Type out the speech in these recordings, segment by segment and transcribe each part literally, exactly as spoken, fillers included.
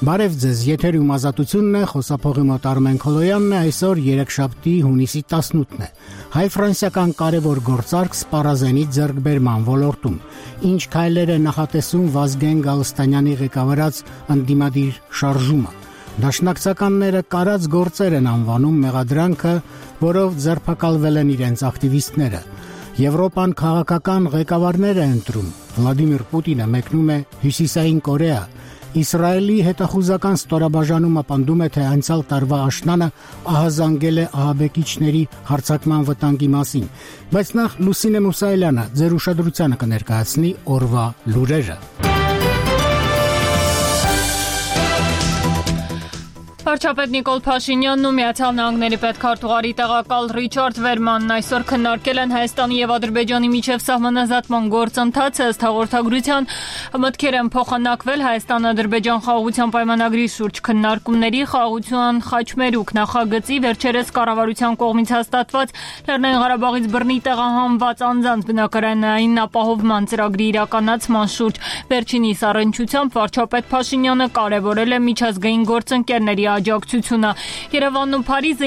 Բարև ձեզ, եթերում ազատությունն է, խոսափողի մոտ Արմեն Քոլոյանն է, այսօր երեքշաբթի հունիսի տասնութն է։ Հայ-ֆրանսիական կարևոր գործարք սպառազենի ձեռքբերման ոլորտում։ Ինչ քայլեր է նախատեսում Վազգեն Գալստանյանի ղեկավարած ընդդիմադիր շարժումը։ Դաշնակցականները կարած գործեր են անվանում մեղադրանքը, որով ձերբակալվել են իրենց ակտիվիստները։ Եվրոպան քաղաքական ղեկավարներ է ընտրում։ Վլադիմիր Պուտինը մեկնում է Հյուսիսային Կորեա։ Իսրայելի հետախուզական ստորաբաժանումը պնդում է, թե անցյալ տարվա աշնանը ահազանգել է ահաբեկիչների հարձակման վտանգի մասին։ Բայց նախ Լուսինե Մուսայելյանը ձեր ուշադրությանը կներկայացնի օրվա լուրերը։ Վարչապետ Նիկոլ Փաշինյանն ու Միացյալ Նահանգների պետքարտուղարի տեղակալ Ռիչարդ Վերմանն այսօր քննարկել են Հայաստանի եւ Ադրբեջանի միջև սահմանազատման գործընթացը, ըստ հաղորդագրության մտքեր են փոխանակվել Հայաստան-Ադրբեջան խաղաղության պայմանագրի շուրջ քննարկումների, խաղաղության խաչմերուկ նախագծի, վերջերս կառավարության կողմից հաստատված Լեռնային Ղարաբաղից բռնի տեղահանված անձանց բնակարանային ապահովման ծրագրի իրականացման շուրջ։ Վերջինիս առնչությամբ վարչապետ Փաշինյանը կարևորել է միջազգային գործընկերների աջակցությունը։ Երևանն ու Փարիզը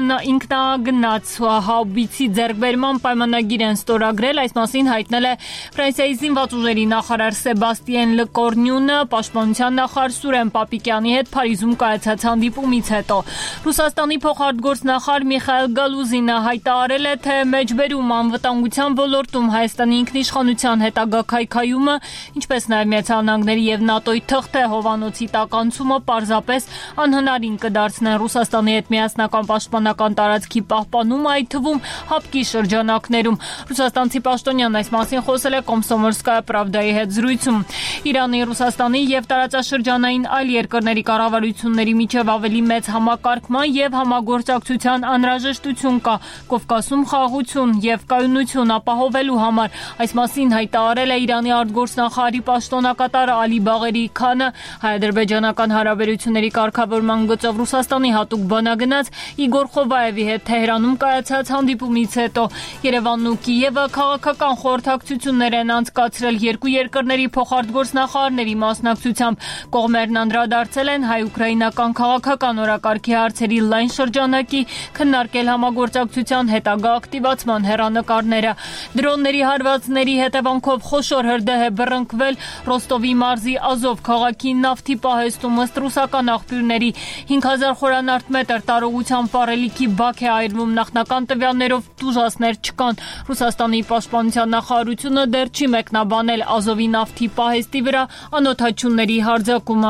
ինքնագնաց հաուբիցի ձեռքբերման պայմանագիր են ստորագրել, այս մասին հայտնել է Ֆրանսիայի զինված ուժերի նախարար Սեբաստիեն Լկորնյունը պաշտպանության նախարար Սուրեն Պապիկյանի հետ Փարիզում կայացած հանդիպումից հետո։ Ռուսաստանի փոխարտգործնախարար Միխայել Գալուզինը հայտարարել է, թե մեջբերում անվտանգության ոլորտում Հայաստանի ինքնիշխանության հետագա քայքայումը, ինչպես նաև Միացյալ Նահանգների եւ ՆԱՏՕ-ի թղթե հովանոցի տականցումը պարզապես անհնարին կդարձնեն Ռուսաստանի հետ միասնական պաշտպանական տարածքի պահպանումը, այդ թվում հապկի շրջանակներում։ Ռուսաստանցի պաշտոնյան այս մասին խոսել է Կոմսոմոլսկայա Պրավդայի հետ զրույցում։ Իրանի, Ռուսաստանի եւ տարածաշրջանային այլ երկրների կառավարությունների միջև ավելի մեծ համակարգման եւ համագործակցության անհրաժեշտություն կա Կովկասում խաղաղություն եւ կայունություն ապահովելու համար։ Այս մասին հայտարարել է Իրանի արտգործնախարարի պաշտոնակատար Ալի Բաղերի Քանը հայ-ադրբեջանական հարաբերությունների կարգավորման գծով Ռուսաստանի հատուկ բանագնաց Իգոր Խովայևի հետ Թեհրանում կայացած հանդիպումից հետո։ Երևանն ու Կիևը քաղաքական խորհրդակցություններ են անցկացրել երկու երկրների փոխարտգործնախարարների մասնակցությամբ։ Կողմերն անդրադարձել են հայ-ուկրաինական քաղաքական օրակարգի հարցերի լայն շրջանակի, քննարկել համագործակցության հետագա ակտիվացման հեռանկարները։ Դրոնների հարվածների հետևանքով խոշոր հրդեհ է բռնկվել Ռոստովի մարզի Ազով քաղաքի նավթի պահեստում, ըստ ռուսական աղբյուրների հինգ հազար խորանարդ մետր տարողությամբ վառելիքի բակ է այրվում, նախնական տվյալներով տուժածներ չկան։ Ռուսաստանի պաշտպանության նախարարությունը դեռ չի մեկնաբանել Ազովի նավթի պահեստի վրա անօդաչունների հարձակումը։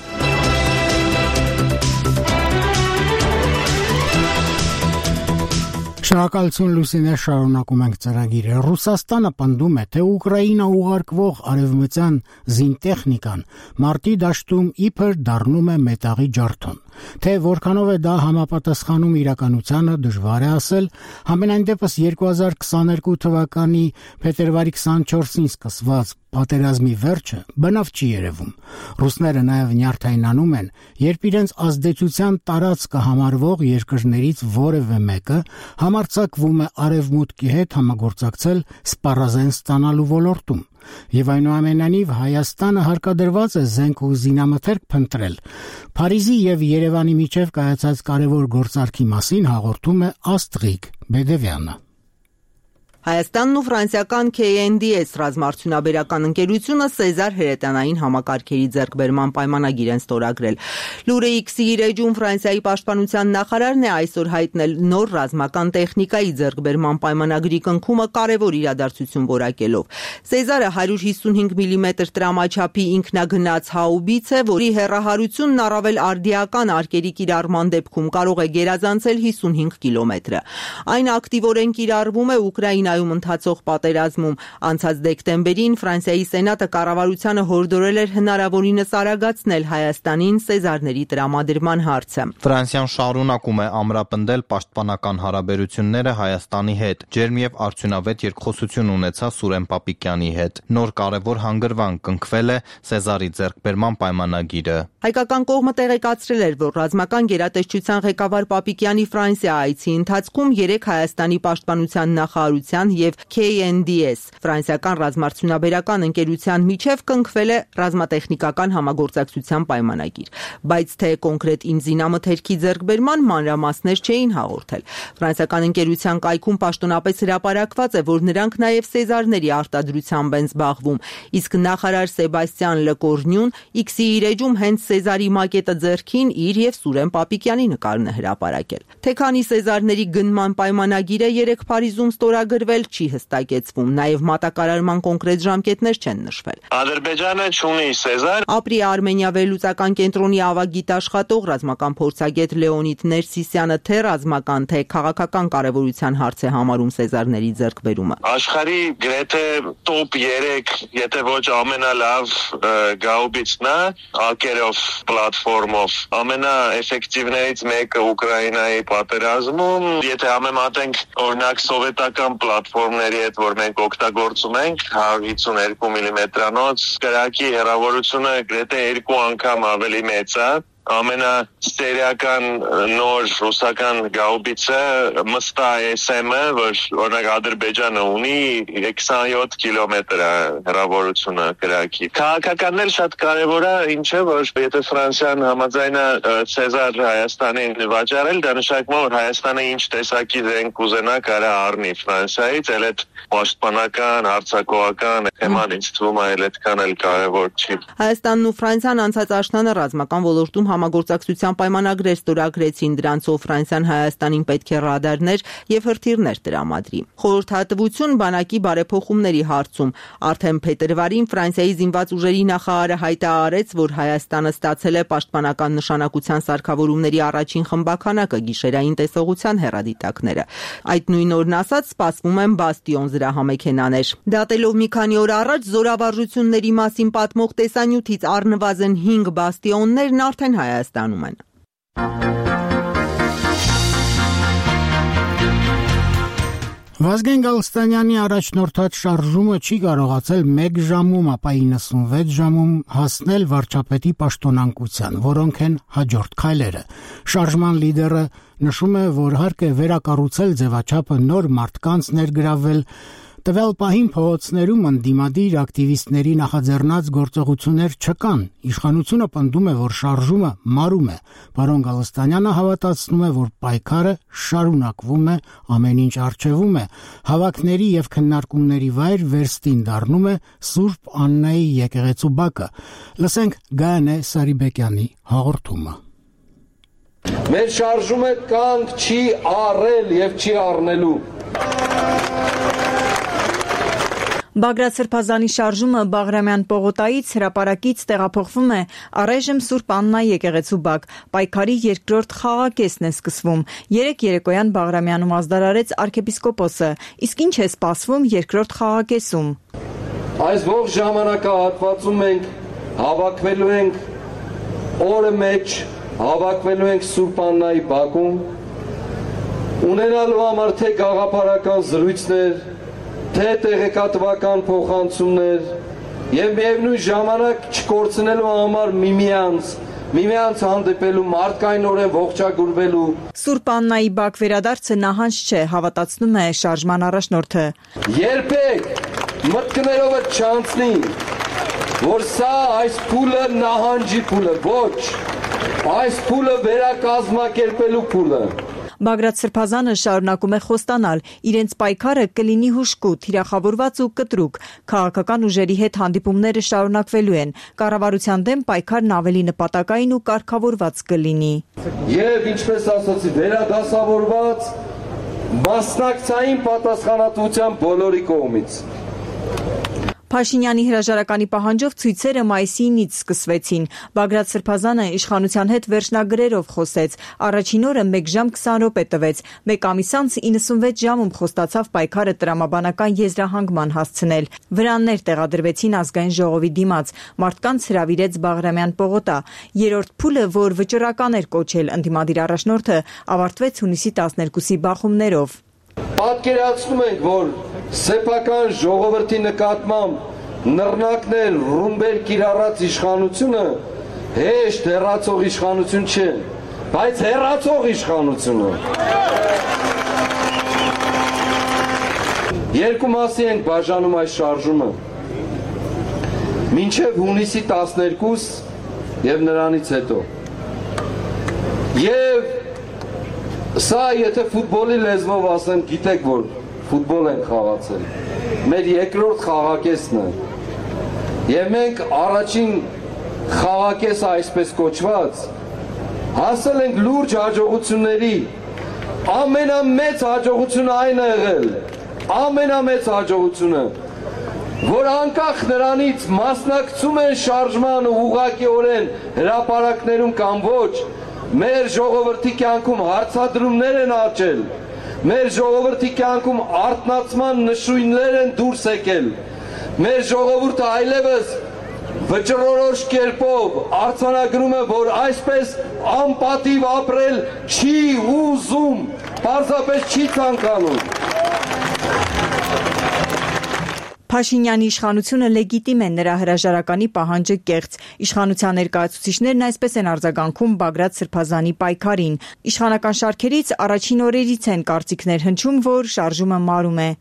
Շնորհակալություն Լուսինե, շարունակում ենք ծրագիրը։ Ռուսաստանը պնդում է, թե Ուկրաինա ուղարկվող արևմտյան զինտեխնիկան մարտի դաշտում իբր դառնում է մետաղի ջարդոն։ Թե որքանով է դա համապատասխանում իրականությանը, դժվար է ասել, համենայն դեպս երկու հազար քսաներկու թվականի փետրվարի քսանչորսին սկսված պատերազմի վերջը բնավ չի երևում։ Ռուսները նաև նյարդայնանում են, երբ իրենց ազդեցության տարածքը համարվող երկրներից որևէ մեկը համարձակվում է արևմուտքի հետ համագործակցել սպառազեն ստանալու ոլորտում։ Եվ այնուամենայնիվ Հայաստանը հարկադրված է զենք ու զինամթերք փնտրել։ Փարիզի եւ Երևանի միջև կայացած կարևոր գործարքի մասին հաղորդում է Աստղիկ Բեդևյանը։ Հայաստանն ու ֆրանսիական K N D S ռազմարդյունաբերական ընկերությունը Սեզար հրետանային համակարգերի ձեռքբերման պայմանագիր են ստորագրել։ Լուրը X-ի իր էջում Ֆրանսիայի պաշտպանության նախարարն է այսօր հայտնել նոր ռազմական տեխնիկայի ձեռքբերման պայմանագրի կնքումը կարևոր իրադարձություն որակելով։ Սեզարը հարյուր հիսունհինգ միլիմետր տրամաչափի ինքնագնաց հաուբից է, որի հեռահարությունն առավել արդիական արկերի կիրառման դեպքում կարող է գերազանցել հիսունհինգ կիլոմետրը։ Այն ակտիվորեն կիրառվում է Ուկրաինա ընթացող պատերազմում։ Անցած դեկտեմբերին Ֆրանսիայի Սենատը կառավարությանը հորդորել էր հնարավորինս արագացնել Հայաստանին Սեզարների տրամադրման հարցը։ Ֆրանսիան շարունակում է ամրապնդել պաշտպանական հարաբերությունները Հայաստանի հետ։ Ջերմ եւ արդյունավետ երկխոսություն ունեցա Սուրեն Պապիկյանի հետ։ Նոր կարևոր հանգրվան կնքվել է Սեզարի ձեռքբերման պայմանագիրը։ Հայկական կողմը տեղեկացրել էր, որ ռազմական գերատեսչության ղեկավար Պապիկյանի Ֆրանսիա այցի ընթացքում երեք Հայաստանի պաշտպանության նախարարության ընկերության եւ K N D S ֆրանսիական ռազմարդյունաբերական ընկերության միջև կնքվել է ռազմատեխնիկական համագործակցության պայմանագիր, բայց թե կոնկրետ ինձինամթերքի ձեռքբերման մանրամասներ չէին հաղորդել։ Ֆրանսիական ընկերության կայքում պաշտոնապես հրապարակված է, որ նրանք նաեւ սեզարների արտադրությամբ են զբաղվում, իսկ նախարար Սեբաստիան Լեկորնյուն X-ի իր էջում հենց Սեզարի մակետը ձեռքին իր եւ Սուրեն Պապիկյանի նկարն է հրապարակել։ Թե քանի Սեզարների գնման պայմանագիրը երեք Փարիզում ստորագրվել չի հստակեցվում, նաեւ մատակարարման կոնկրետ ժամկետներ չեն նշվել։ Ադրբեջանը չունի Սեզար։ Ապրի Արմենիա վերլուծական կենտրոնի ավագիտ աշխատող ռազմական փորձագետ Լեոնիդ Ներսիսյանը թե ռազմական, թե քաղաքական կարևորության հարց է համարում Սեզարների ձեռքբերումը։ Աշխարհի գրեթե տոպ երեք, եթե ոչ ամենալավ գաուբիցն է, ակերով պլատֆորմով, ամենաէֆեկտիվներից մեկը Ուկրաինայի պատերազմում, եթե համեմատենք օրինակ սովետական պլատֆորմների հետ, որ մենք օգտագործում ենք, հարյուր հիսունհինգ միլիմետրանոց կրակի հեռավորությունը գրեթե երկու անգամ ավելի մեծ է։ Ամենասերիական նոր ռուսական գաուբիցը մստա S M-ը, որ օրինակ Ադրբեջանը ունի քսանյոթ կիլոմետր է հեռավորությունը կրակի։ Քաղաքականներ շատ կարևոր է, ինչը որ եթե Ֆրանսիան համաձայն է Սեզար Հայաստանին վաճառել, դա նշանակում է, որ Հայաստանը ինչ տեսակի զենք ուզենա կարա առնի Ֆրանսիայից, էլ այդ պաշտպանական, հարձակողական թեման ինձ թվում է էլ այդքան էլ կարևոր չի։ Հայաստանն ու Ֆրանսիան անցած աշնանը ռազմական ոլորտում համագործակցության պայմանագրեր ստորագրեցին, դրանցով Ֆրանսիան Հայաստանին պետք է ռադարներ եւ հրթիռներ տրամադրի։ Խորհրդատվություն բանակի բարեփոխումների հարցում արդեն փետրվարին Ֆրանսիայի զինված ուժերի նախարարը հայտարարեց, որ Հայաստանը ստացել է պաշտպանական նշանակության սարքավորումների առաջին խմբականակը գիշերային տեսողության հեռադիտակները։ Այդ նույն օրն ասած սպասվում են Բաստիոն զրահամեքենաներ։ Դատելով մի քանի օր առաջ զորավարժությունների մասին պատմող տեսանյութից առնվազն հինգ Բաստիոններն արդեն Հայաստանում են։ Վազգեն Գալստանյանի առաջնորդած շարժումը չի կարողացել մեկ ժամում, ապա իննսունվեց ժամում հասնել վարչապետի պաշտոնանկության, որոնք են հաջորդ քայլերը։ Շարժման լիդերը նշում է, որ հարկ է վերակառուցել ձևաչափը, նոր մարդկանց ներգրավել, տվյալ պահին փողոցներում ընդդիմադիր ակտիվիստների նախաձեռնած գործողություններ չկան։ Իշխանությունը պնդում է, որ շարժումը մարում է։ Պարոն Գալստանյանը հավատացնում է, որ պայքարը շարունակվում է, ամեն ինչ արժևում է։ Հավաքների եւ քննարկումների վայր վերստին դառնում է Սուրբ Աննայի եկեղեցու բակը։ Լսենք Գայանե Սարիբեկյանի հաղորդումը։ Մեր շարժումը կանգ չի առել եւ չի առնելու։ Բագրատ Սրբազանի շարժումը Բաղրամյան պողոտայից հրապարակից տեղափոխվում է առայժմ Սուրբ Աննա եկեղեցու բակ։ Պայքարի երկրորդ խաղակեսն է սկսվում։ Երեք երեկոյան Բաղրամյանում ազդարարեց arczepiskopos-ը, իսկ ինչ է սպասվում երկրորդ խաղակեսում։ Այս ողջ ժամանակահատվածում մենք հավաքվելու ենք օրը մեջ, հավաքվելու ենք Սուրբ Աննայի բակում, ունենալու համար թե գաղափարական զրույցներ, թե տեղեկատվական փոխանցումներ եւ միևնույն ժամանակ չկորցնելու համար միմյանց միմյանց հանդիպելու մարդկայնորեն ողջագուրվելու։ Սուրբ Աննայի բակ վերադարձը նահանջ չէ, հավատացնում է շարժման առաջնորդը։ Երբեք մտքներով չանցնի, որ սա այս փուլը նահանջի փուլը, ոչ, այս փուլը վերակազմակերպելու փուլը։ Բագրատ Սրբազանը շարունակում է խոստանալ, իրենց պայքարը կլինի հուժկու, թիրախավորված ու կտրուկ, քաղաքական ուժերի հետ հանդիպումները շարունակվելու են, կառավարության դեմ պայքարն ավելի նպատակային ու կարգավորված կլինի։ Եվ ինչպես ասացի, վերադասավորված մասնակցային պատասխանատվության բոլորի կողմից։ Փաշինյանի հրաժարականի պահանջով ցույցերը մայիսինից սկսվեցին։ Բագրատ Սրբազանը իշխանության հետ վերջնագրերով խոսեց։ Առաջին օրը մեկ ժամ քսան րոպե տվեց։ Մեկ ամիս անց իննսունվեց ժամում խոստացավ պայքարը տրամաբանական եզրահանգման հասցնել։ Վրաններ տեղադրվեցին ազգային ժողովի դիմաց։ Մարդկանց հրավիրեց Բաղրամյան պողոտա։ Երրորդ փուլը, որ վճռական էր կոչել ընդդիմադիր առաջնորդը, ավարտվեց հունիսի տասներկուսի բախումներով։ Պատկերացնում ենք, որ սեփական ժողովրդի նկատմամբ նռնակներ, ռումբեր կիրառած իշխանությունը հեշտ հեռացող իշխանություն չէ, բայց հեռացող իշխանությունը։ Երկու մասի ենք բաժանում այս շարժումը։ Մինչև հունիսի տասներկուս եւ նրանից հետո։ Եվ սա, եթե ֆուտբոլի լեզվով ասեմ, գիտեք, որ ֆուտբոլ են խաղացել։ Մեր երկրորդ խաղակեսն է։ Եվ մենք առաջին խաղակեսը այսպես կոչված հասել ենք լուրջ հաջողությունների։ Ամենամեծ հաջողությունը այն է եղել, ամենամեծ հաջողությունը, որ անկախ նրանից մասնակցում են շարժման ու ուղղակիորեն հրապարակներում կամ ոչ, մեր ժողովրդի կյանքում հարցադրումներ են աճել, մեր ժողովրդի կյանքում արթնացման նշույլներ են դուրս եկել, մեր ժողովուրդը այլևս վճռորոշ կերպով արձանագրում է, որ այսպես անպատիվ ապրել չի ուզում, պարզապես չի ցանկանում։ Փաշինյանի իշխանությունը լեգիտիմ է, նրա հրաժարականի պահանջը կեղծ։ Իշխանության ներկայացուցիչներն այսպես են արձագանքում Բագրատ Սրբազանի պայքարին։ Իշխանական շարքերից առաջին օրերից են կարծիքներ հնչում, որ շարժումը մարում է։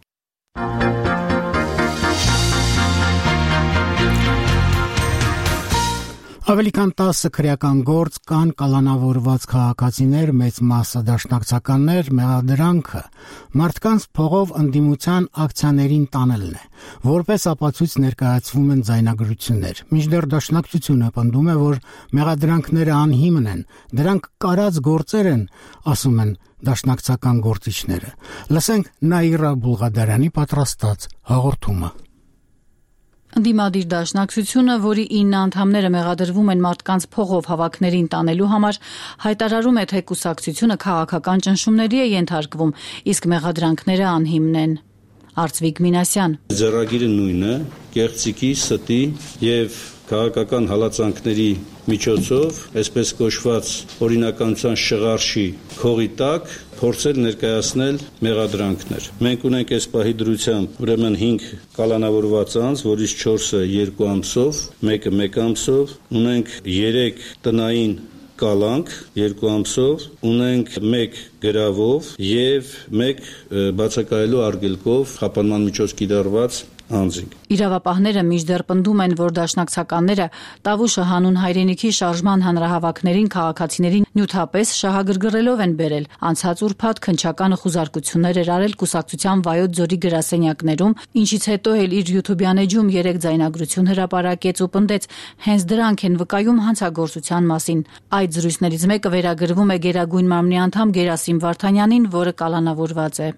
Ավելի քան տասը քրեական գործ կան կալանավորված քաղաքացիներ, մեծ մասը դաշնակցականներ, մեղադրանքը մարդկանց փողով ընդդիմության ակցիաներին տանելն է, որպես ապացույց ներկայացվում են ձայնագրություններ։ Մինչդեռ դաշնակցությունը պնդում է, որ մեղադրանքները անհիմն են, դրանք կարած գործեր են, ասում են դաշնակցական գործիչները։ Լսենք Նաիրա Բուլղադարյանի պատրաստած հաղորդումը։ Ընդդիմադիր դաշնակցությունը, որի ինը անդամները մեղադրվում են մարդկանց փողով հավաքներին տանելու համար, հայտարարում է, թե կուսակցությունը քաղաքական ճնշումների է ենթարկվում, իսկ մեղադրանքները անհիմն են։ Արծվիկ Մինասյան։ Ձեռագիրը նույնը, կեղծիքի, ստի եւ քաղաքական հալածանքների միջոցով, այսպես կոչված օրինականության շղարշի քողի տակ փորձել ներկայացնել մեղադրանքներ։ Մենք ունենք այս պահի դրությամբ ուրեմն հինգ կալանավորված անձ, որից չորսը երկու ամսով, մեկը մեկ ամսով, ունենք երեք տնային կալանք երկու ամսով, ունենք մեկ գրավով եւ մեկ բացակայելու արգելքով խափանման միջոց կիրառված անձինք։ Իրավապահները մինչդեռ պնդում են, որ դաշնակցականները Տավուշը հանուն հայրենիքի շարժման հանրահավաքներին քաղաքացիներին նյութապես շահագրգռելով են բերել։ Անցած ուրբաթ քննչականը խուզարկություններ էր արել կուսակցության Վայոց ձորի գրասենյակներում, ինչից հետո էլ իր յութուբյան էջում երեք ձայնագրություն հրապարակեց ու պնդեց հենց դրանք են վկայում հանցագործության մասին։ Այդ զրույցներից մեկը վերագրվում է Գերագույն մարմնի անդամ Գերասիմ Վարդանյանին, որը կալանավորված է։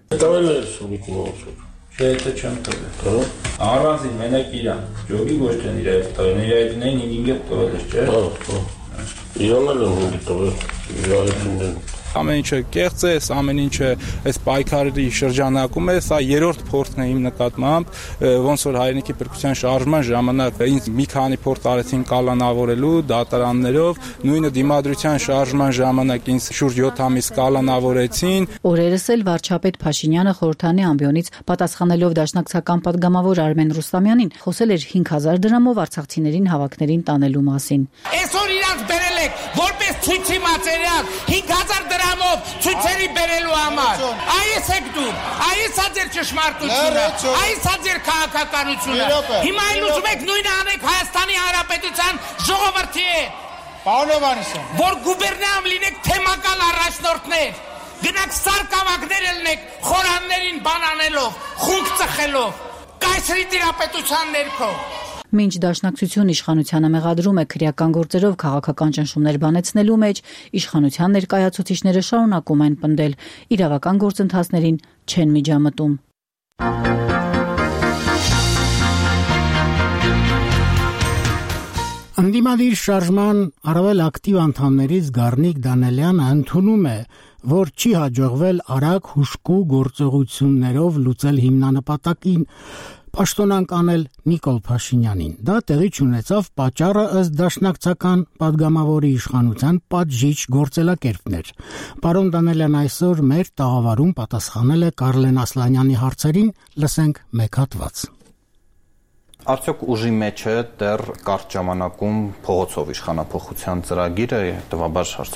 Չէ, դա չեմ տվել։ Առանձին մենակ իրան, ջոգի ոչ թե իր այդ տվել, իր այդ նեն ինգետ տվել է, չէ։ Հա, հա։ Իրանն էլ ունի տվել, իր այդին։ Ամեն ինչը կեղծ է, ամեն ինչը այս պայքարի շրջանակում է, սա երրորդ փորձն է իմ նկատմամբ, ոնց որ հայրենիքի փրկության շարժման ժամանակ ինձ մի քանի փորձ արեցին կալանավորելու դատարաններով, նույնը դիմադրության շարժման ժամանակ ինձ շուրջ յոթ ամիս կալանավորեցին։ Օրերս էլ վարչապետ Փաշինյանը խորհրդանի ամբիոնից պատասխանելով դաշնակցական պատգամավոր Արմեն Ռուստամյանին խոսել էր հինգ հազար դրամով արցախցիներին հավաքներին տանելու մասին։ Այսօր իրանց բերել եք որպես ցույցի մատերիալ հինգ հազար դրամով ցույցերի բերելու համար։ Այս եք դու, այս է ձեր ճշմարտությունը, այս է ձեր քաղաքականությունը։ Հիմա էլ ուզում եք նույնը անեք Հայաստանի Հանրապետության ժողովրդի հետ։ Պարոն Հովհաննիսյան, որ գուբերնիայում լինեք թեմական առաջնորդներ, գնաք սարկավակներ ելնեք խորաններին բանանելով, խունկ ծխելով, կայսրի տիրապետության ներքո։ Մինչ դաշնակցություն իշխանությանը մեղադրում է քրեական գործերով քաղաքական ճնշումներ բանեցնելու մեջ, իշխանության ներկայացուցիչները շարունակում են պնդել, իրավական գործընթացներին չեն միջամտում։ Ընդդիմադիր շարժման առավել ակտիվ անդամներից Գառնիկ Դանելյանը ընդունում է, որ չի հաջողվել արագ հուժկու գործողություններով լուծել հիմնանպատակին պաշտոնանկ անել Նիկոլ Փաշինյանին։ Դա տեղի չունեցավ պատճառը ըստ դաշնակցական պատգամավորի իշխանության պատժիչ գործելակերպներ։ Պարոն Դանելյան այսօր մեր տաղավարում պատասխանել է Կարլեն Ասլանյանի հարցերին, լսենք մեկ հատված։ Արդյոք ուժի մեջ է դեռ կարճ ժամանակում փողոցով իշխանափոխության ծրագիրը, հետևաբար արդյոք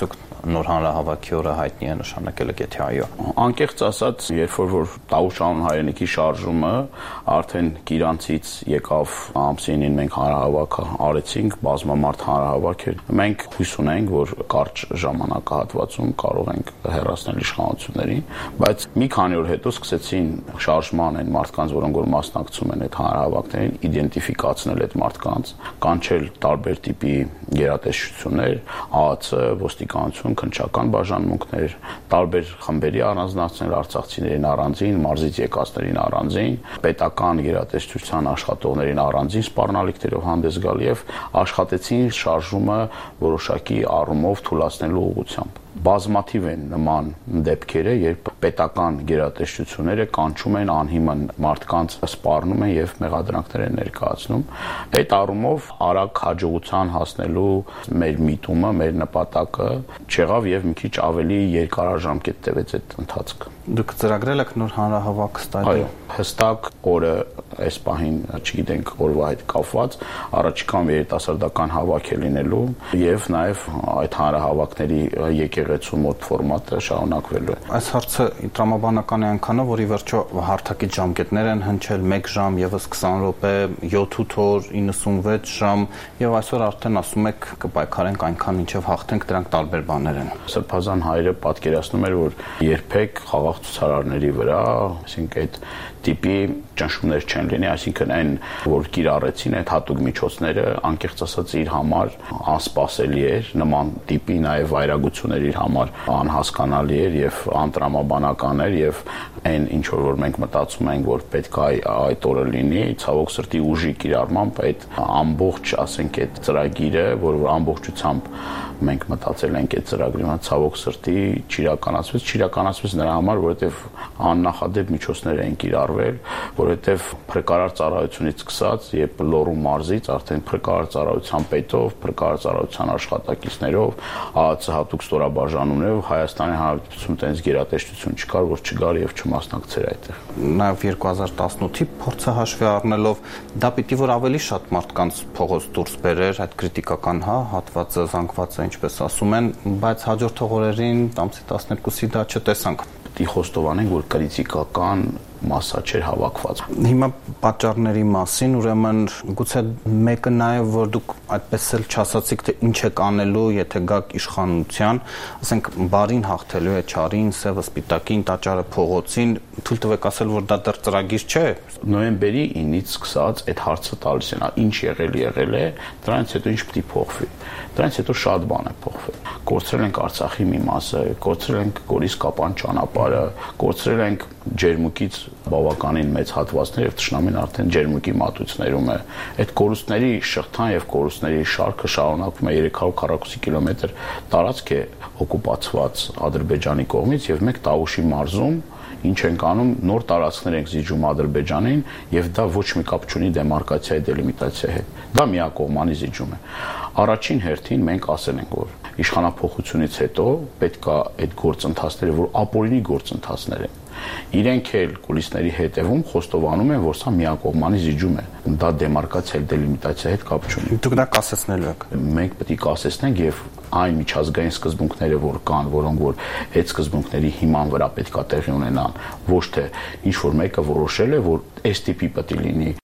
նոր հանրահավաքի օրը հայտնի է նշանակել, եթե այո։ Անկեղծ ասած, երբ որ Տավուշ անուն հայրենիքի շարժումը արդեն Գիրանցից եկավ ամսինին մենք հանրահավաք արեցինք, բազմամարդ հանրահավաք էր։ Մենք հույս ունենք, որ կարճ ժամանակահատվածում կարող ենք հեռացնել իշխանություններին, բայց մի քանի օր հետո սկսեցին շարժման այն մարդկանց, որոնք որ մասնակցում են այդ հանրահավաքներին, իդենտիֆիկացնել այդ մարդկանց, կանչել տարբեր տիպի գերատեսչություններ, ԱԱՑ, ոստիկանություն, քննչական բաժանմունքներ, տարբեր խմբերի առանձնացնել արցախցիներին առանձին, մարզից եկածներին առանձին, պետական գերատեսչության աշխատողներին առանձին սպառնալիքներով հանդես գալ եւ աշխատեցին շարժումը որոշակի առումով թույլատնելու ուղղությամբ։ Բազմաթիվ են նման դեպքերը, երբ պետական գերատեսչությունները կանչում են անհիմն մարդկանց, սպառնում են եւ մեղադրանքներ են ներկայացնում։ Այդ առումով արագ հաջողության հասնելու մեր միտումը, մեր նպատակը չեղավ եւ մի քիչ ավելի երկարաժամկետ տևեց այդ ընթացքը։ Դուք ծրագրել եք նոր հանրահավաք ստադիոմ։ Այո, հստակ օրը այս պահին չգիտենք օրվա հետ կապված, առաջիկան երիտասարդական հավաք է լինելու եւ նաեւ այդ հանրահավաքների եկեղեցու մոտ ֆորմատը շարունակվելու է։ Այս հարցը տրամաբանական է այնքանով, որ ի վերջո հարթակից ժամկետներ են հնչել մեկ ժամ եւս քսան րոպե, յոթ-ութ օր, իննսունվեց ժամ եւ այսօր արդեն ասում եք կպայքարենք այնքան ինչեւ հաղթենք, դրանք տարբեր բաներ են։ Սրբազան հայրը պատկերացնում էր, որ երբեք խաղաղ ցուցարարների վրա, այսինքն այդ տիպի ճնշումներ չեն լինի, այսինքն այն, որ կիրառեցին այդ հատուկ միջոցները, անկեղծ ասած իր համար անսպասելի էր, նման տիպի նաև վայրագություններ իր համար անհասկանալի էր եւ անտրամաբանական էր եւ այն ինչ որ մենք մտածում ենք, որ պետք է այդ օրը լինի, ցավոք սրտի ուժի կիրառմամբ այդ ամբողջ, ասենք, այդ ծրագիրը, որ որ ամբողջությամբ մենք մտածել ենք այդ ծրագրի համար, ցավոք սրտի չիրականացվեց, չիրականացվեց նրա համար, որովհետեւ աննախադեպ միջոցներ են կիրառվել, որովհետեւ փրկարար ծառայությունից սկսած եւ Լոռու մարզից արդեն փրկարար ծառայության պետով, փրկարար ծառայության աշխատակիցներով, ԱԱՑ հատուկ ստորաբաժանումներով Հայաստանի Հանրապետություն տենց գերատեսչություն չկար, որ չգար եւ չմասնակցեր այդտեղ։ Նաեւ երկու հազար տասնութի փորձը հաշվի առնելով դա պիտի որ ավելի շատ մարդկանց փողոց դուրս բերեր, այդ քրիտիկական, հա, հատվածը զանգվածը ինչպես ասում են, բայց հաջորդ օրերին ամսի տասներկուսի դա չտեսանք։ Պետք է խոստովանենք, որ քրիտիկական մասսա չէր հավաքված։ Հիմա պատճառների մասին, ուրեմն գուցե մեկը նաև որ դուք այդպես էլ չասացիք, թե ինչ եք անելու, եթե գաք իշխանության, ասենք բարին հաղթելու է չարին, սևը սպիտակին, տաճարը փողոցին, թույլ տվեք ասել, որ դա դեռ ծրագիր չէ։ Նոյեմբերի ինից սկսած այդ հարցը տալիս են, ինչ եղել եղել է, դրանից հետո ինչ պետք է փոխվի։ Դրանից հետո շատ բան է փոխվել։ Կորցրել ենք Արցախի մի մասը, կորցրել ենք Գորիս-Կապան ճանապարհը, կորցրել ենք ջերմուկից բավականին մեծ հատվածներ եւ թշնամին արդեն ջերմուկի մատուցներում է։ Այդ կորուստների շղթան եւ կորուստների շարքը շարունակվում է երեք հարյուր քառակուսի կիլոմետր տարածք է օկուպացված Ադրբեջանի կողմից եւ մենք Տավուշի մարզում ինչ ենք անում, նոր տարածքներ ենք զիջում Ադրբեջանին եւ դա ոչ մի կապ չունի դեմարկացիայի դելիմիտացիայի հետ։ Դա միակողմանի զիջում է։ Առաջին հերթին մենք ասել ենք, որ իշխանափոխությունից հետո պետք է այդ գործընթացները, որ ապօրինի գործընթացներ են, իրենք էլ կուլիսների հետևում խոստովանում են, որ սա միակողմանի զիջում է։ Դա դեմարկացիայի դելիմիտացիայի հետ կապ չունի։ Դուք դա կասեցնելու եք։ Մենք պետք է կասեցնենք եւ այն միջազգային սկզբունքները, որ կան, որոնք որ այդ սկզբունքների հիման վրա պետք է տեղի ունենան, ոչ թե ինչ որ մեկը որոշել է, որ այս տիպի պետք է լինի։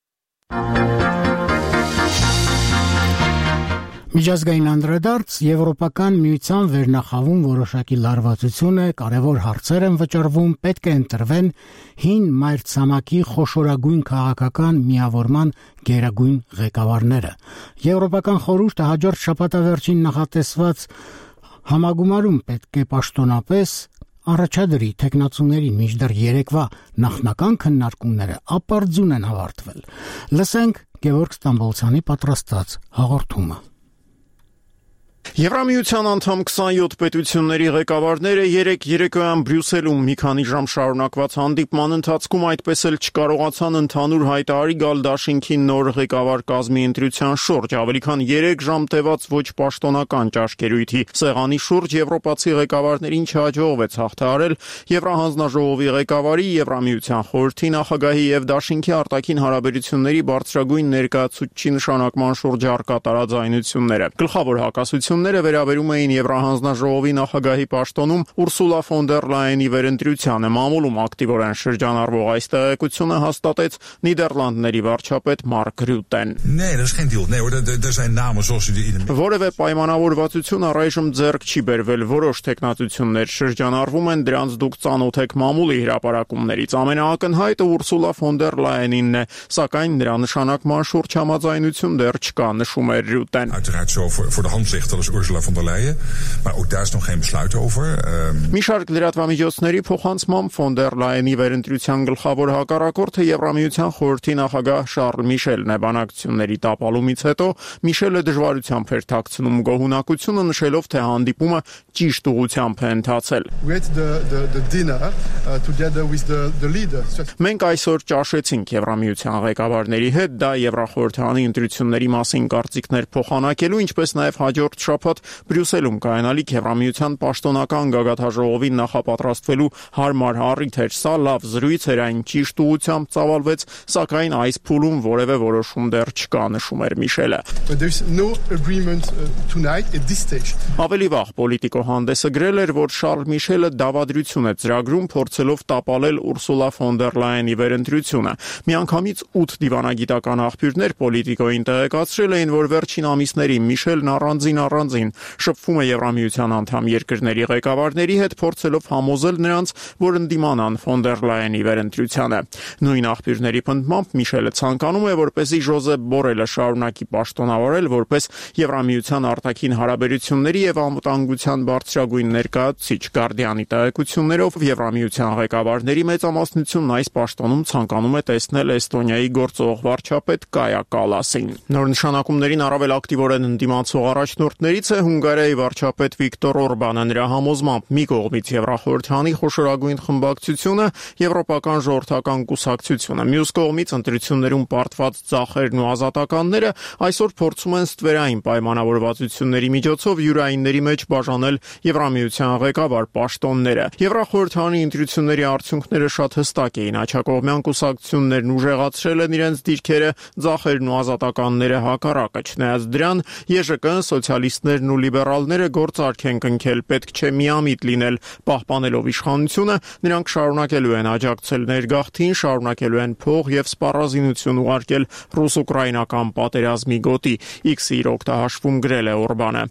Միջազգային անդրադարձ Եվրոպական միության վերնախավում որոշակի լարվածություն է, կարևոր հարցեր են վճռվում, պետք է ընտրվեն հին մայրցամաքի խոշորագույն քաղաքական միավորման գերագույն ղեկավարները։ Եվրոպական խորհուրդը հաջորդ շաբաթավերջին նախատեսված համագումարում պետք է պաշտոնապես առաջադրի տեխնացուների միջդեռ երեկվա նախնական քննարկումները ապարդյուն են ավարտվել։ Լսենք Գևորգ Ստամբոլցյանի պատրաստած հաղորդումը։ Եվրամիության անդամ քսանյոթ պետությունների ղեկավարները երեկ երեկոյան Բրյուսելում մի քանի ժամ շարունակված հանդիպման ընթացքում այդպես էլ չկարողացան ընդհանուր հայտարարի գալ դաշինքի նոր ղեկավար կազմի ընտրության շուրջ, ավելի քան երեք ժամ տևած ոչ պաշտոնական ճաշկերույթի սեղանի շուրջ եվրոպացի ղեկավարներին չհաջողվեց հաղթահարել Եվրահանձնաժողովի ղեկավարի, Եվրամիության խորհրդի նախագահի եւ դաշինքի արտաքին հարաբերությունների բարձրագույն ներկայացուցչի նշանակման շուրջ առկա տարաձայնությունները։ Գլխավոր հակասությունները տեղեկությունները վերաբերում էին Եվրահանձնաժողովի նախագահի պաշտոնում Ուրսուլա ֆոն դեր Լայենի վերընտրությանը։ Մամուլում ակտիվորեն շրջանառվող այս տեղեկությունը հաստատեց Նիդերլանդների վարչապետ Մարկ Ռյուտեն։ Որևէ պայմանավորվածություն առայժմ ձեռք չի բերվել, որոշ տեխնատություններ շրջանառվում են, դրանց դուք ծանոթ եք մամուլի հրապարակումներից։ Ամենաակնհայտը Ուրսուլա ֆոն դեր Լայենինն է, սակայն նրա նշանակման շուրջ համաձայնություն դեռ չկա, նշում է Ռյուտեն։ Մի շարք լրատվամիջոցների փոխանցմամբ ֆոն դեր Լայենի վերընտրության գլխավոր հակառակորդը Եվրամիության խորհրդի նախագահ Շարլ Միշելն է։ Բանակցությունների տապալումից հետո Միշելը դժվարությամբ էր թաքցնում գոհունակությունը, նշելով, թե հանդիպումը ճիշտ ուղղությամբ է ընթացել։ Մենք այսօր ճաշեցինք Եվրամիության ղեկավարների հետ, դա Եվրախորհրդանի ընտրությունների մասին կարծիքներ փոխանակելու, ինչպես նաև հաջորդ շաբաթ Բրյուսելում կայանալիք Եվրամիության պաշտոնական գագաթաժողովին նախապատրաստվելու հարմար առիթ էր։ Սա լավ զրույց էր, այն ճիշտ ուղղությամբ ծավալվեց, սակայն այս փուլում որևէ որոշում դեռ չկա, նշում էր Միշելը։ Ավելի վաղ Պոլիտիկո հանդեսը գրել էր, որ Շարլ Միշելը դավադրություն է ծրագրում, փորձելով տապալել Ուրսուլա ֆոն դեր Լայենի վերընտրությունը։ Միանգամից ութ դիվանագիտական աղբյուրներ Պոլիտիկոին տեղեկացրել էին, որ վերջին ամիսներին Միշելն առանձին առանձին շփվում է Եվրամիության անդամ երկրների ղեկավարների հետ, փորձելով համոզել նրանց, որ ընդդիմանան ֆոն դեր Լայենի վերընտրությանը։ Նույն աղբյուրների պնդմամբ Միշելը ցանկանում է, որպեսզի Ժոզեփ Բորելը շարունակի պաշտոնավարել որպես Եվրամիության արտաքին հարաբերությունների եւ անվտանգության բարձրագույն ներկայացուցիչ։ Գարդիանի տեղեկություններով Եվրամիության ղեկավարների մեծամասնությունն այս պաշտոնում ցանկանում է տեսնել Էստոնիայի գործող վարչապետ Կայա Կալասին։ Նոր նշանակումներին առավել ակտիվորեն ընդդիմացող առաջնորդներից է Հունգարիայի վարչապետ Վիկտոր Օրբանը։ Նրա համոզմամբ մի կողմից Եվրախորհրդանի խոշորագույն խմբակցությունը, Եվրոպական ժողովրդական կուսակցությունը, մյուս կողմից ընտրություններում պարտված ձախերն ու ազատականները այսօր փորձում են ստվերային պայմանավորվածությունների միջոցով յուրայինների մեջ բաժանել Եվրամիության ղեկավար պաշտոնները։ Եվրախորհրդանի ընտրությունների արդյունքները շատ հստակ էին։ Աջակողմյան կուսակցություններն ուժեղացրել են իրենց դիրքերը, ձախերն ու ազատականները հակառակը։ Չնայած դրան, Ե Ժ Կ-ն, սոցիալիստներն ու լիբերալները գործարք են կնքել, պետք չէ միամիտ լինել, պահպանելով իշխանությունը, նրանք շարունակելու են աջակցել ներգաղթին, շարունակելու են փող եւ սպառազինություն ուղարկել ռուս-ուկրաինական պատերազմի գոտի։ X-ի իր օգտահաշվում գրել է Օրբանը։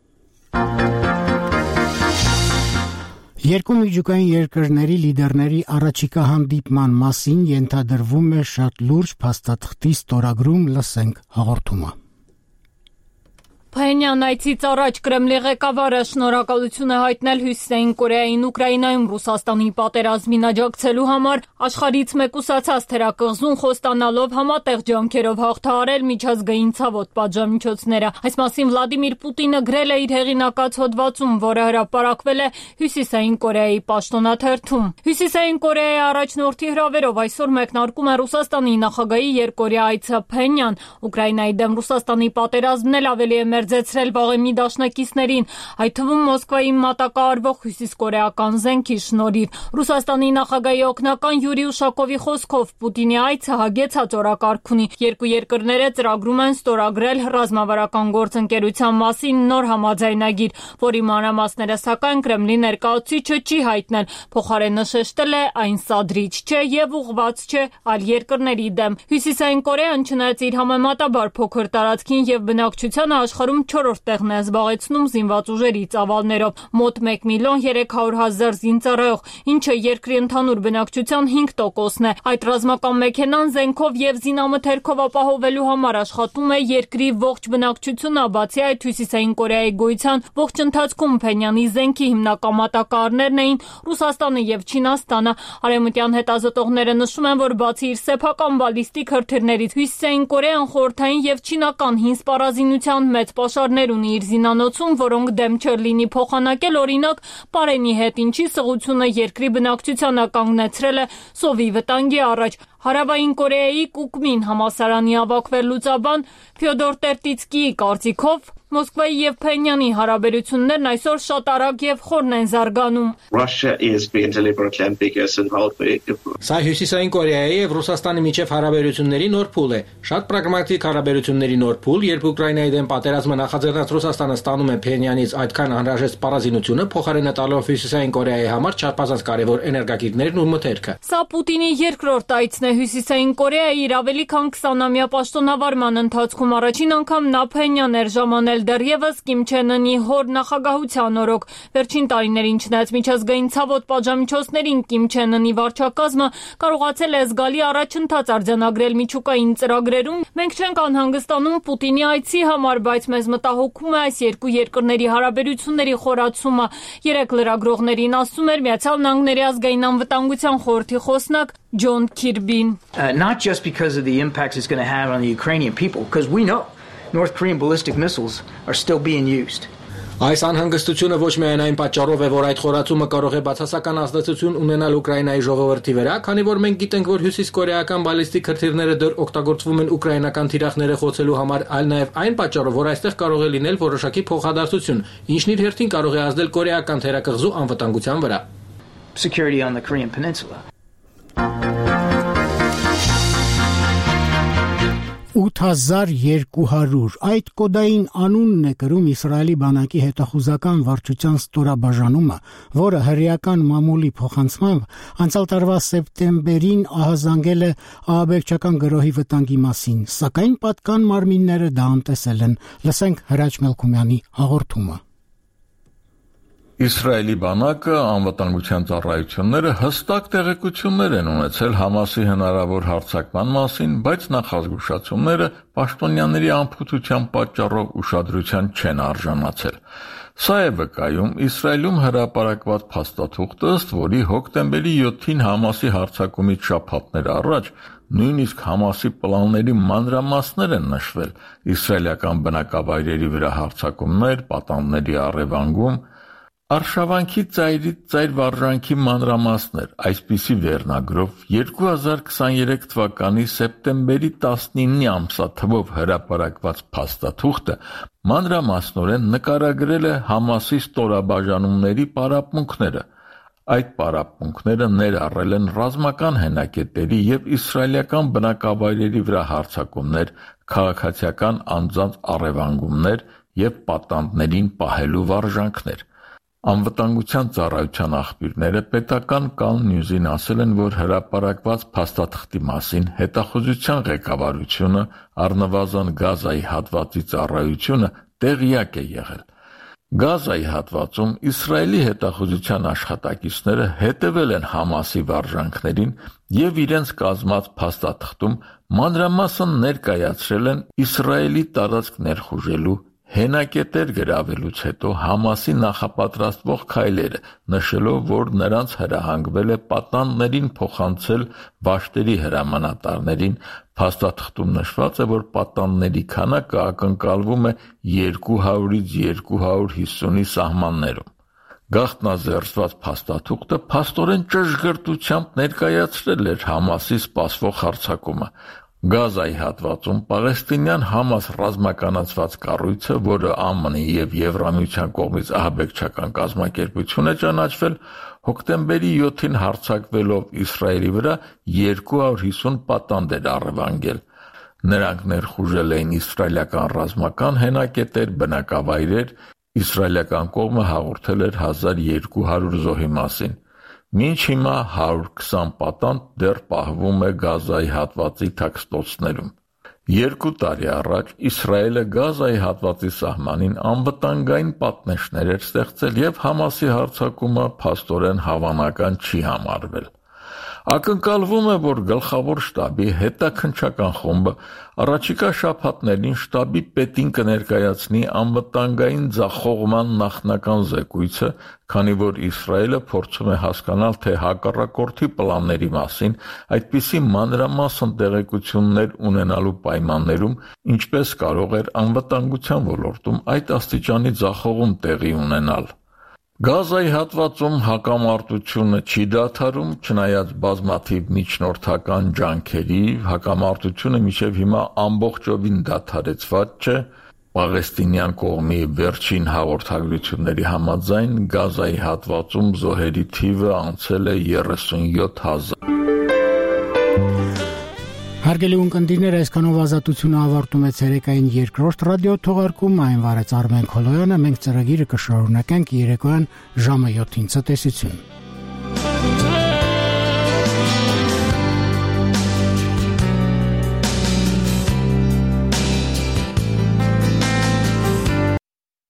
Երկու միջուկային երկրների լիդերների առաջիկա հանդիպման մասին ենթադրվում է շատ լուրջ փաստաթղթի ստորագրում, լսենք հաղորդումը։ Փայինյան այցից առաջ Կրեմլի ղեկավարը շնորհակալություն է հայտնել Հյուսիսային Կորեային Ուկրաինայում Ռուսաստանի պատերազմին աջակցելու համար, աշխարհից մեկուսացած թերակղզուն խոստանալով համատեղ ջանքերով հաղթահարել միջազգային ցավոտ պատժամիջոցները։ Այս մասին Վլադիմիր Պուտինը գրել է իր հեղինակած հոդվածում, որը հրապարակվել է Հյուսիսային Կորեայի պաշտոնաթերթում։ Հյուսիսային Կորեայի առաջնորդի հրավերով այսօր մեկնարկում է Ռուսաստանի նախագահի երկօրյա այցը Փենյան։ Ուկրաինայի դեմ Ռուսաստանի պատերազմն էլ ավելի է մերձեցրել վաղեմի դաշնակիցներին, այդ թվում Մոսկվայի մատակարարվող հյուսիսկորեական զենքի շնորհիվ։ Ռուսաստանի նախագահի օգնական Յուրի Ուշակովի խոսքով Պուտինի այցը հագեցած օրակարգ ունի։ Երկու երկրները ծրագրում են ստորագրել ռազմավարական գործընկերության մասին նոր համաձայնագիր, որի մանրամասները սակայն Կրեմլի ներկայացուցիչը չի հայտնել։ Փոխարենը շեշտել է, այն սադրիչ չէ եւ ուղղված չէ այլ երկրների դեմ։ Հյուսիսային Կորեան, չնայած իր համեմատաբար փոքր տարածքին եւ բնակչությանը աշխարհում չորրորդ տեղն է զբաղեցնում զինված ուժերի ծավալներով, մոտ մեկ միլիոն երեք հարյուր հազար զինծառայող, ինչը երկրի ընդհանուր բնակչության հինգ տոկոսն է։ Այդ ռազմական մեքենան զենքով եւ զինամթերքով ապահովելու համար աշխատում է երկրի ողջ բնակչությունը, բացի այդ Հյուսիսային Կորեայի գոյության ողջ ընթացքում Փենյանի զենքի հիմնական մատակարարներն էին Ռուսաստանը եւ Չինաստանը։ Արևմտյան հետազոտողները նշում են, որ բացի իր սեփական բալիստիկ հրթիռներից, Հյուսիսային Կորեան խորհրդային եւ չինական հին սպառազինության մեծ պաշարներ ունի իր զինանոցում, որոնք դեմ չէր լինի փոխանակել օրինակ Պարենի հետ, ինչի սղությունը երկրի բնակչությանը կանգնեցրել է սովի վտանգի առաջ։ Հարավային Կորեայի Կուկմին համալսարանի ավագ վերլուծաբան Ֆյոդոր Տերտիցկիի կարծիքով Մոսկվայի եւ Փենյանի հարաբերություններն այսօր շատ արագ եւ խորն են զարգանում։ Սա Հյուսիսային Կորեայի եւ Ռուսաստանի միջև հարաբերությունների նոր փուլ է։ Շատ պրագմատիկ հարաբերությունների նոր փուլ, երբ Ուկրաինայի դեմ պատերազմը նախաձեռնած Ռուսաստանը ստանում է Փենյանից այդքան անհրաժեշտ պարազինությունը, փոխարենը տալով Հյուսիսային Կորեայի համար չափազանց կարևոր էներգակիրներն ու մթերքը։ Սա Պուտինի երկրորդ այցն է Հյուսիսային Կորեայի իր ավելի քան քսանամյա պաշտոնավարման ընթացքում առաջին անգամ նա Փենյան էր ժամանել դեռևս Կիմ Չեն Ընի հոր նախագահության օրոք։ Վերջին տարիներին չնայած միջազգային ցավոտ պատժամիջոցներին Կիմ Չեն Ընի վարչակազմը կարողացել է զգալի առաջընթաց արձանագրել միջուկային ծրագրերում։ Մենք չենք անհանգստանում Պուտինի այցի համար, բայց մեզ մտահոգում է այս երկու երկրների հարաբերությունների խորացումը։ Երեք լրագրողներին ասում էր Միացյալ Նահանգների ազգային անվտանգության խորհրդի խոսնակ Ջոն Քիրբին. uh, Not just because of the impacts it's going to have on the Ukrainian people, because we know North Korean ballistic missiles are still being used. Այս անհանգստությունը ոչ միայն այն պատճառով է, որ այդ խորացումը կարող է բացասական ազդեցություն ունենալ Ուկրաինայի ժողովրդի վրա, քանի որ մենք գիտենք, որ հյուսիսկորեական բալիստիկ հրթիռները դեռ օգտագործվում են ուկրաինական թիրախները խոցելու համար, այլ նաև այն պատճառով, որ այստեղ կարող է լինել որոշակի փոխադարձություն, ինչն իր հերթին կարող է ազդել կորեական թերակղզու անվտանգության վրա. Security on the Korean Peninsula. ութ հազար երկու հարյուր այդ կոդային անունն է կրում Իսրայելի բանակի հետախուզական վարչության ստորաբաժանումը, որը հրեական մամուլի փոխանցմամբ անցյալ տարվա սեպտեմբերին ահազանգել է ահաբեկչական գրոհի վտանգի մասին, սակայն պատկան մարմինները դա անտեսել են։ Լսենք Հրաչ Մելքումյանի հաղորդումը։ Իսրայելի բանակը անվտանգության ծառայությունները հստակ տեղեկություններ են ունեցել Համասի հնարավոր հարձակման մասին, բայց նախազգուշացումները պաշտոնյաների անփութության պատճառով ուշադրության չեն արժանացել։ Սա է վկայում Իսրայելում հրապարակված փաստաթուղթը, ըստ որի հոկտեմբերի յոթին Համասի հարձակումից շաբաթներ առաջ նույնիսկ Համասի պլանների մանրամասներ են նշվել՝ իսրայելական բնակավայրերի վրա հարձակումներ, պատանդների առևանգում, Արշավանքի ծայրից ծայր վարժանքի մանրամասներ, այսպիսի վերնագրով երկու հազար քսաներեք թվականի սեպտեմբերի տասնինի ամսաթվով հրապարակված փաստաթուղթը մանրամասնորեն նկարագրել է Համասի ստորաբաժանումների պարապմունքները։ Այդ պարապմունքները ներառել են ռազմական հենակետերի և իսրայելական բնակավայրերի վրա հարձակումներ, քաղաքացիական անձանց առևանգումներ և պատանդներին պահելու վարժանքներ։ Անվտանգության ծառայության աղբյուրները պետական Cal News-ին ասել են, որ հրապարակված փաստաթղթի մասին հետախուզության ղեկավարությունը, առնվազն Գազայի հատվածի ծառայությունը տեղյակ է եղել։ Գազայի հատվածում Իսրայելի հետախուզության աշխատակիցները հետևել են Համասի վարժանքներին և իրենց կազմած փաստաթղթում մանրամասն ներկայացրել են Իսրայելի տարածք ներխուժելու հենակետեր գրավելուց հետո Համասի նախապատրաստվող քայլերը, նշելով, որ նրանց հրահանգվել է պատանդներին փոխանցել վաշտերի հրամանատարներին, փաստաթղթում նշված է, որ պատանդների քանակը ակնկալվում է երկու հարյուրից երկու հարյուր հիսունի սահմաններում։ Գաղտնազերծված փաստաթուղթը փաստորեն ճշգրտությամբ ներկայացրել էր Համասի սպասվող հարձակումը։ Գազայի հատվածում պաղեստինյան Համաս ռազմականացված կառույցը, որը ԱՄՆ-ի և Եվրամիության կողմից ահաբեկչական կազմակերպություն է ճանաչվել, հոկտեմբերի յոթին հարձակվելով Իսրայելի վրա երկու հարյուր հիսուն պատանդ էր առևանգել։ Նրանք ներխուժել էին իսրայելական ռազմական հենակետեր, բնակավայրեր, իսրայելական կողմը հաղորդել էր հազար երկու հարյուր զոհի մասին։ Մինչ հիմա հարյուր քսան պատանդ դեռ պահվում է Գազայի հատվածի թաքստոցներում։ Երկու տարի առաջ Իսրայելը Գազայի հատվածի սահմանին անվտանգային պատնեշներ էր ստեղծել և Համասի հարձակումը փաստորեն հավանական չի համարվել։ Ակնկալվում է, որ գլխավոր շտաբի հետաքննչական խումբը առաջիկա շաբաթներին շտաբի պետին կներկայացնի անվտանգային ձախողման նախնական զեկույցը, քանի որ Իսրայելը փորձում է հասկանալ, թե հակառակորդի պլանների մասին այդպիսի մանրամասն տեղեկություններ ունենալու պայմաններում ինչպես կարող էր անվտանգության ոլորտում այդ աստիճանի ձախողում տեղի ունենալ։ Գազայի հատվածում հակամարտությունը չի դադարում, չնայած բազմաթիվ միջնորդական ջանքերի, հակամարտությունը մինչև հիմա ամբողջովին դադարեցված չէ։ Պաղեստինյան կողմի վերջին հաղորդագրությունների համաձայն Գազայի հատվածում զոհերի թիվը անցել է երեսունյոթ հազար։ Հարգելի ունկնդիրներ, այսքանով ազատությունը ավարտում է ցերեկային երկրորդ ռադիո թողարկումը, այն վարեց Արմեն Քոլոյանը, մենք ծրագիրը կշարունակենք երեկոյան ժամը յոթին ցտեսություն։